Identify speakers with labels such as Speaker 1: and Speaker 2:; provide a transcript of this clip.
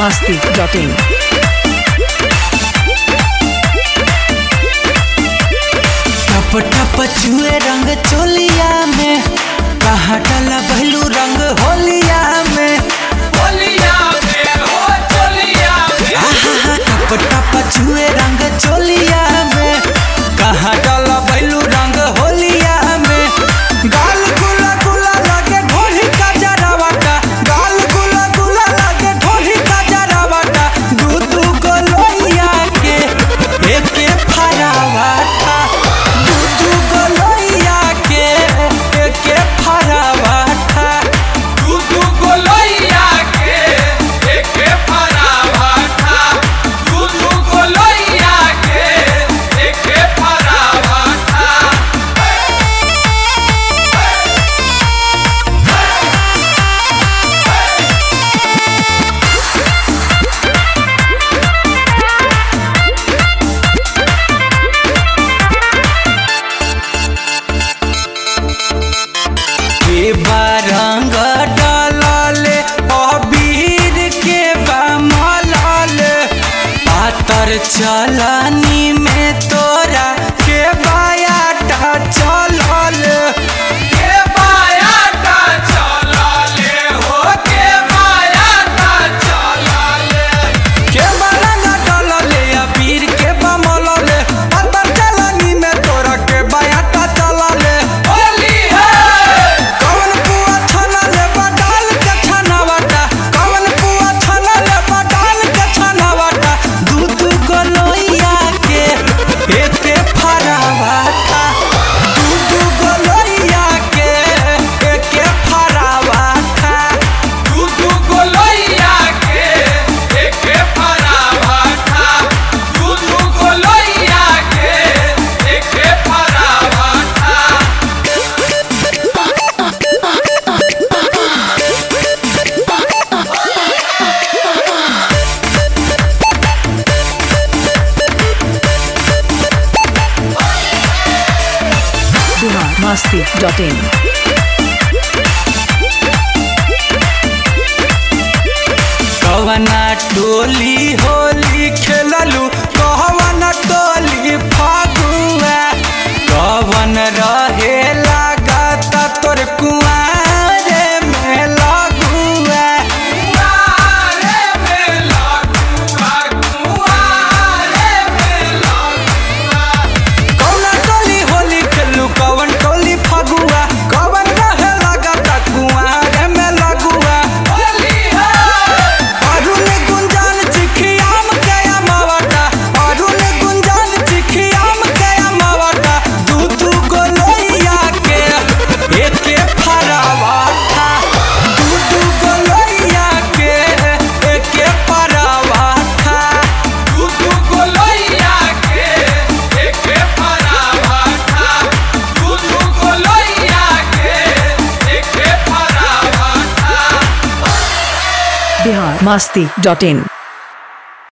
Speaker 1: biharmasti.in
Speaker 2: टप टप चुए रंग चोलिया में कहाँ डाला भैलू रंग होलिया में हो चोलिया में टप टप चुए रंग चोलिया में कहाँ डाला भैलू रंग होलिया में गाल गुला गुला लगे ढोली का जरावाटा गाल गुला गुला लगे ढोली का जरावाटा दू गो लोइया के एके फरावाटा रंग डालले अबीर के बमलाले पातर चलनी में तोरा के बायाटा चलले हो के बायाटा चलले के बरंग डालले अबीर के बमलाले पातर चलनी में तोरा के बायाटा चलले
Speaker 1: biharmasti.in
Speaker 2: कवना टोली होली खेललू कहवना टोली फागुआ कवन रहे लागत तोर कुआरे में लगुआ कवना टोली होली खेलू कवन टोली फागुआ कवन रहे लागत कुआरे में लगुआ
Speaker 1: biharmasti.in